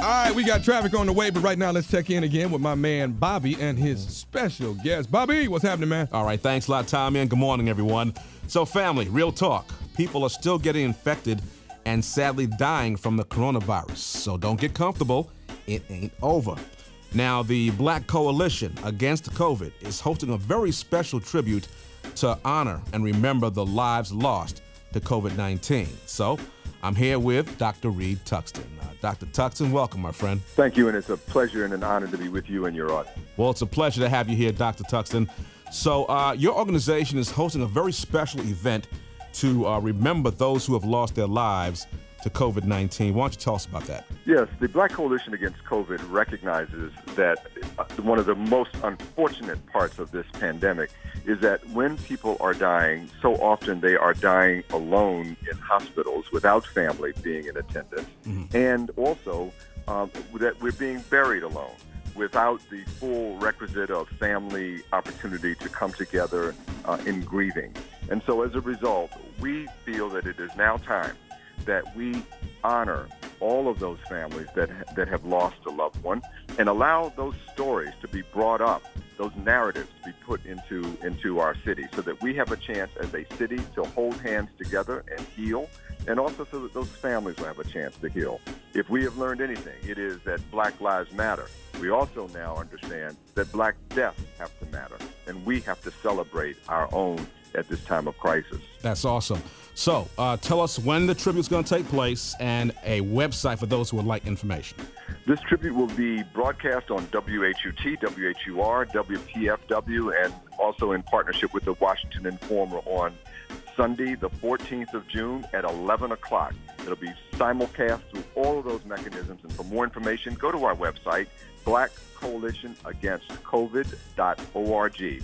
right, we got traffic on the way, but right now let's check in again with my man Bobby and his special guest. Bobby, what's happening, man? All right, thanks a lot, Tommy, and good morning, everyone. So, family, real talk. People are still getting infected and sadly dying from the coronavirus. So don't get comfortable. It ain't over. Now, the Black Coalition Against COVID is hosting a very special tribute to honor and remember the lives lost to COVID-19. So I'm here with Dr. Reed Tuxton. Dr. Tuxton, welcome, my friend. Thank you, and it's a pleasure and an honor to be with you and your audience. Well, it's a pleasure to have you here, Dr. Tuxton. So your organization is hosting a very special event to remember those who have lost their lives to COVID-19. Why don't you tell us about that? Yes, the Black Coalition Against COVID recognizes that one of the most unfortunate parts of this pandemic is that when people are dying, so often they are dying alone in hospitals without family being in attendance, and also that we're being buried alone without the full requisite of family opportunity to come together in grieving. And so as a result, we feel that it is now time that we honor all of those families that have lost a loved one and allow those stories to be brought up, those narratives to be put into our city so that we have a chance as a city to hold hands together and heal, and also so that those families will have a chance to heal. If we have learned anything, it is that Black lives matter. We also now understand that Black deaths have to matter, and we have to celebrate our own at this time of crisis. That's awesome. So tell us when the tribute's going to take place and a website for those who would like information. This tribute will be broadcast on WHUT, WHUR, WPFW, and also in partnership with the Washington Informer on Sunday, the 14th of June at 11 o'clock. It'll be simulcast through all of those mechanisms. And for more information, go to our website, blackcoalitionagainstcovid.org,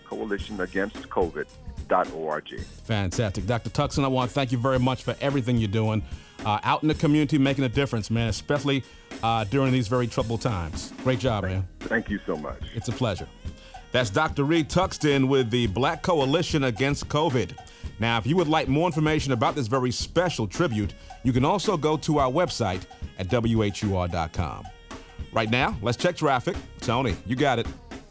blackcoalitionagainstcovid.org. Fantastic. Dr. Tuxton, I want to thank you very much for everything you're doing out in the community, making a difference, man, especially during these very troubled times. Great job, man. Thank you so much. It's a pleasure. That's Dr. Reed Tuxton with the Black Coalition Against COVID. Now, if you would like more information about this very special tribute, you can also go to our website at WHUR.com. Right now, let's check traffic. Tony, you got it.